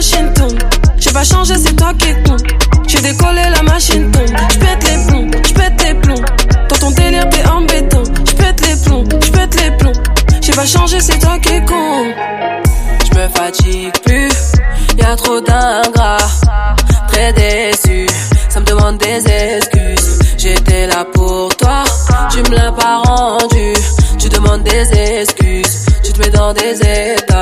machine tourne. J'ai pas changé, c'est toi qui es con. J'ai décollé, la machine tourne. J'pète les plombs, j'pète les plombs. Dans ton délire, t'es embêtant. J'pète les plombs, j'pète les plombs. J'ai pas changé, c'est toi qui es con. J'me fatigue plus, y'a trop d'ingrats. Très déçu, ça me demande des excuses. J'étais là pour toi, tu me l'as pas rendu. Tu demandes des excuses, tu te mets dans des états.